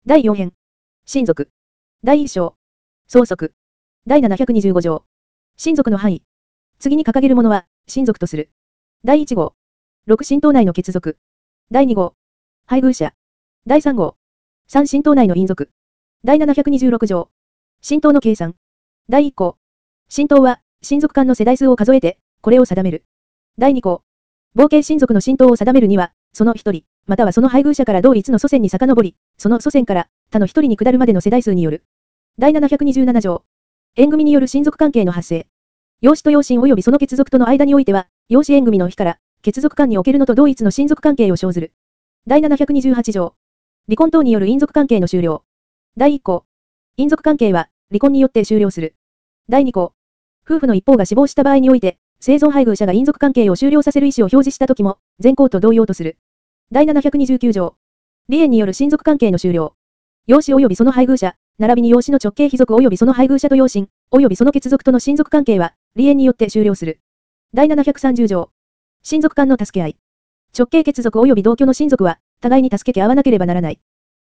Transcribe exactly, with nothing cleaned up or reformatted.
だいよん編。親族。だいいっ章。相続。だいななひゃくにじゅうご条。親族の範囲。次に掲げるものは、親族とする。だいいち号。ろく親等内の血族。だいに号。配偶者。だいさん号。さん親等内の姻族。だいななひゃくにじゅうろく条。親等の計算。だいいっ項。親等は、親族間の世代数を数えて、これを定める。だいに項。合計親族の親等を定めるには、その一人、またはその配偶者から同一の祖先に遡り、その祖先から他の一人に下るまでの世代数による。だいななひゃくにじゅうなな条。縁組による親族関係の発生。養子と養親及びその血族との間においては、養子縁組の日から、血族間におけるのと同一の親族関係を生ずる。だいななひゃくにじゅうはち条。離婚等による姻族関係の終了。だいいっ項。姻族関係は、離婚によって終了する。だいに項。夫婦の一方が死亡した場合において、生存配偶者が姻族関係を終了させる意思を表示したときも、前項と同様とする。だいななひゃくにじゅうきゅう条。離縁による親族関係の終了。養子及びその配偶者、並びに養子の直系卑族及びその配偶者と養親、及びその血族との親族関係は、離縁によって終了する。だいななひゃくさんじゅう条。親族間の助け合い。直系血族及び同居の親族は、互いに助けて合わなければならない。